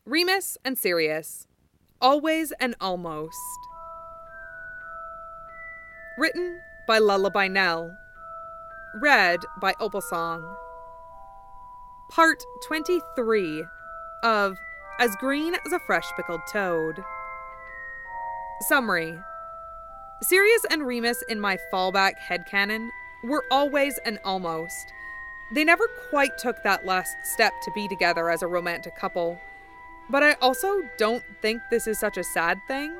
Remus and Sirius. Always and Almost. Written by Lullaby Nell. Read by Opalsong. Part 23 of As Green as a Fresh Pickled Toad. Summary. Sirius and Remus in my fallback headcanon were always and almost. They never quite took that last step to be together as a romantic couple. But I also don't think this is such a sad thing.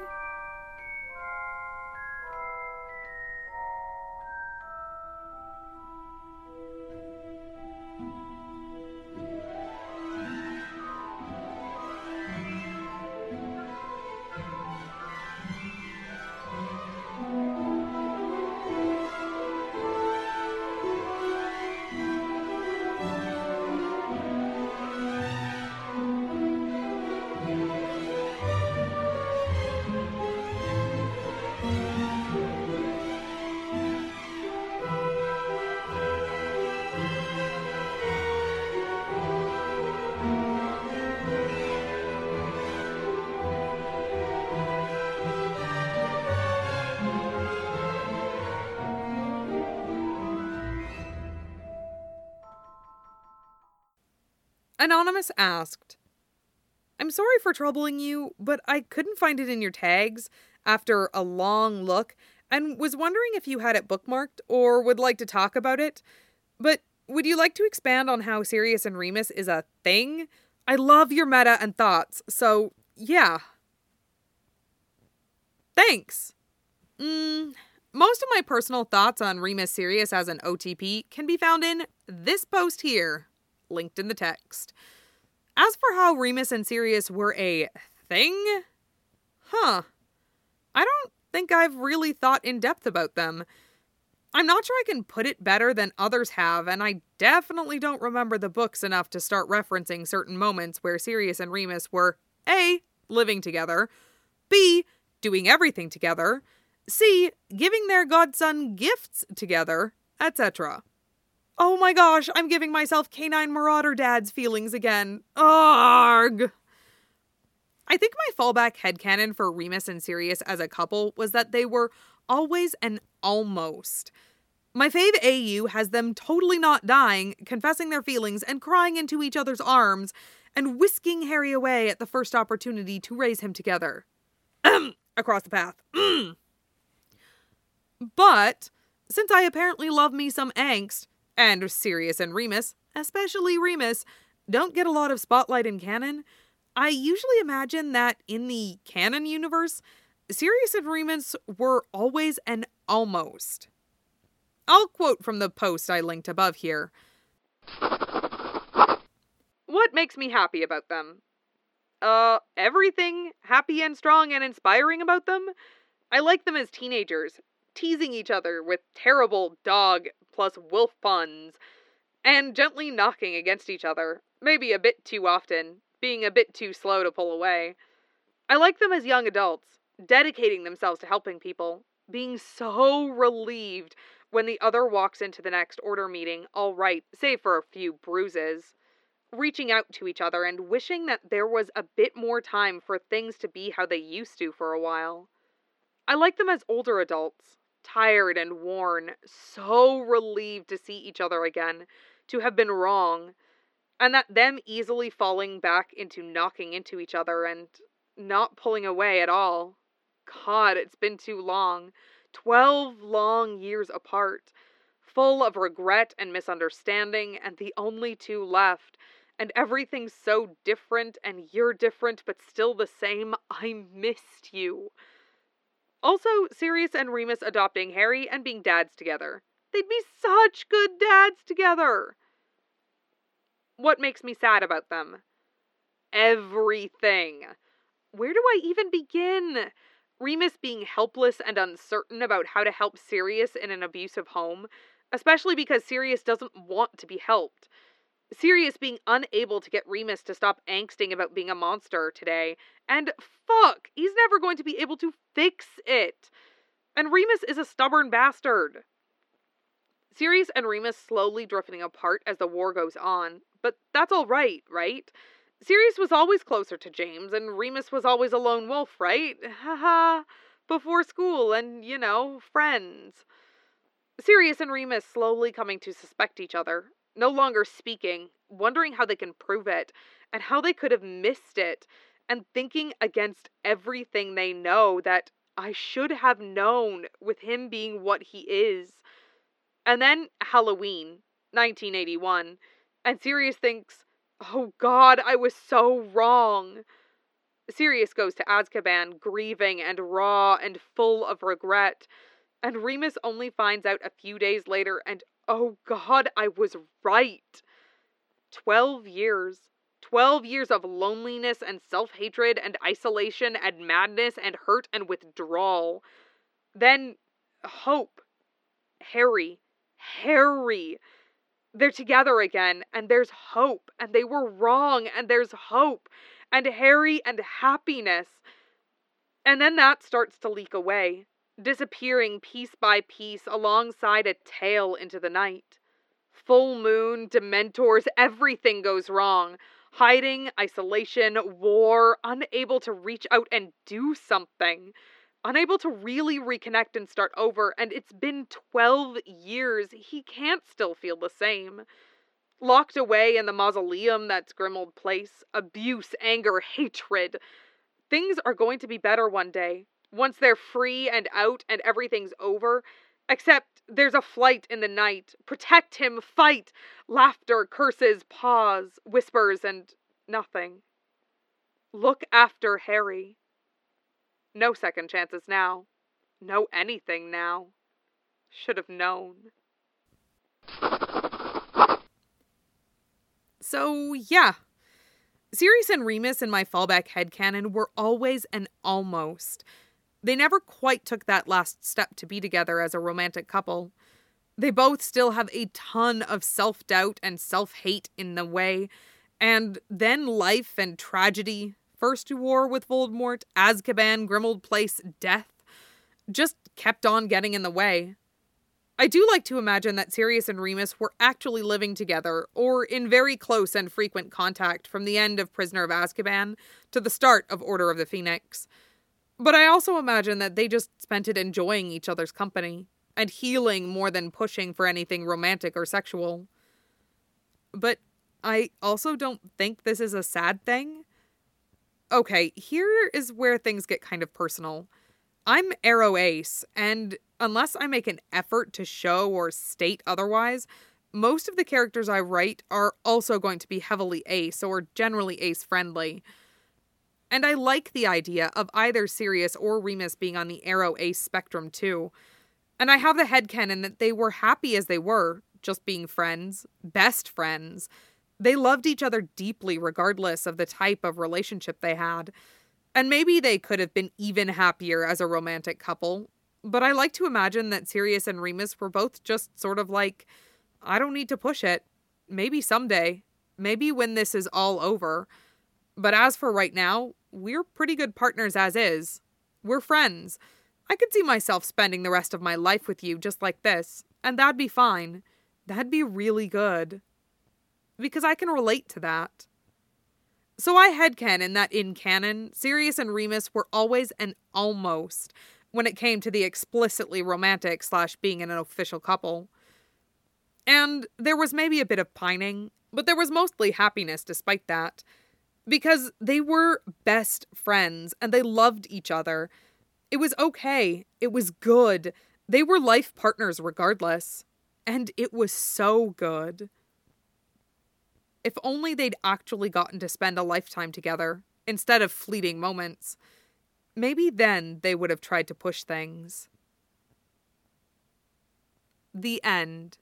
Anonymous asked, I'm sorry for troubling you, but I couldn't find it in your tags after a long look and was wondering if you had it bookmarked or would like to talk about it. But would you like to expand on how Sirius and Remus is a thing? I love your meta and thoughts, so yeah. Thanks. Most of my personal thoughts on Remus Sirius as an OTP can be found in this post here, linked in the text. As for how Remus and Sirius were a thing? I don't think I've really thought in depth about them. I'm not sure I can put it better than others have, and I definitely don't remember the books enough to start referencing certain moments where Sirius and Remus were A. living together, B. doing everything together, C. giving their godson gifts together, etc. Oh my gosh, I'm giving myself Canine Marauder Dad's feelings again. Arg! I think my fallback headcanon for Remus and Sirius as a couple was that they were always and almost. My fave AU has them totally not dying, confessing their feelings and crying into each other's arms, and whisking Harry away at the first opportunity to raise him together. Across the path. But, since I apparently love me some angst, and Sirius and Remus, especially Remus, don't get a lot of spotlight in canon, I usually imagine that in the canon universe, Sirius and Remus were always and almost. I'll quote from the post I linked above here. What makes me happy about them? Everything happy and strong and inspiring about them. I like them as teenagers, teasing each other with terrible dog plus wolf puns, and gently knocking against each other, maybe a bit too often, being a bit too slow to pull away. I like them as young adults, dedicating themselves to helping people, being so relieved when the other walks into the next order meeting all right, save for a few bruises, reaching out to each other and wishing that there was a bit more time for things to be how they used to for a while. I like them as older adults, tired and worn, so relieved to see each other again, to have been wrong, and that them easily falling back into knocking into each other and not pulling away at all. God, it's been too long. 12 long years apart, full of regret and misunderstanding, and the only two left, and everything's so different, and you're different, but still the same. I missed you. Also, Sirius and Remus adopting Harry and being dads together. They'd be such good dads together. What makes me sad about them? Everything. Where do I even begin? Remus being helpless and uncertain about how to help Sirius in an abusive home, especially because Sirius doesn't want to be helped. Sirius being unable to get Remus to stop angsting about being a monster today. And fuck, he's never going to be able to fix it. And Remus is a stubborn bastard. Sirius and Remus slowly drifting apart as the war goes on, but that's alright, right? Sirius was always closer to James, and Remus was always a lone wolf, right? Haha, before school and, friends. Sirius and Remus slowly coming to suspect each other, no longer speaking, wondering how they can prove it, and how they could have missed it, and thinking against everything they know that I should have known with him being what he is. And then Halloween, 1981, and Sirius thinks, oh God, I was so wrong. Sirius goes to Azkaban, grieving and raw and full of regret, and Remus only finds out a few days later, and oh God, I was right. 12 years. 12 years of loneliness and self-hatred and isolation and madness and hurt and withdrawal. Then hope. Harry. They're together again, and there's hope, and they were wrong, and there's hope, and Harry and happiness. And then that starts to leak away, disappearing piece by piece alongside a tail into the night. Full moon, Dementors, everything goes wrong. Hiding, isolation, war, unable to reach out and do something. Unable to really reconnect and start over, and it's been 12 years. He can't still feel the same. Locked away in the mausoleum that's Grimmauld Place. Abuse, anger, hatred. Things are going to be better one day. Once they're free and out and everything's over. Except there's a flight in the night. Protect him, fight. Laughter, curses, pause, whispers, and nothing. Look after Harry. No second chances now. No anything now. Should have known. So, yeah. Sirius and Remus in my fallback headcanon were always an almost. They never quite took that last step to be together as a romantic couple. They both still have a ton of self-doubt and self-hate in the way. And then life and tragedy, first war with Voldemort, Azkaban, Grimmauld Place, death, just kept on getting in the way. I do like to imagine that Sirius and Remus were actually living together, or in very close and frequent contact from the end of Prisoner of Azkaban to the start of Order of the Phoenix. But I also imagine that they just spent it enjoying each other's company, and healing more than pushing for anything romantic or sexual. But I also don't think this is a sad thing. Okay, here is where things get kind of personal. I'm Aro Ace, and unless I make an effort to show or state otherwise, most of the characters I write are also going to be heavily Ace or generally Ace-friendly. And I like the idea of either Sirius or Remus being on the Aro Ace spectrum too. And I have the headcanon that they were happy as they were, just being friends, best friends. They loved each other deeply regardless of the type of relationship they had. And maybe they could have been even happier as a romantic couple. But I like to imagine that Sirius and Remus were both just sort of like, I don't need to push it. Maybe someday. Maybe when this is all over. But as for right now, we're pretty good partners as is. We're friends. I could see myself spending the rest of my life with you just like this, and that'd be fine. That'd be really good. Because I can relate to that. So I headcanon that in canon, Sirius and Remus were always an almost when it came to the explicitly romantic / being an official couple. And there was maybe a bit of pining, but there was mostly happiness despite that. Because they were best friends and they loved each other. It was okay. It was good. They were life partners regardless. And it was so good. If only they'd actually gotten to spend a lifetime together, instead of fleeting moments. Maybe then they would have tried to push things. The end.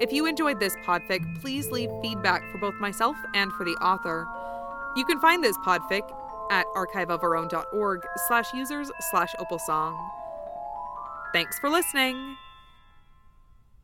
If you enjoyed this podfic, please leave feedback for both myself and for the author. You can find this podfic at archiveofourown.org/users/opalsong. Thanks for listening!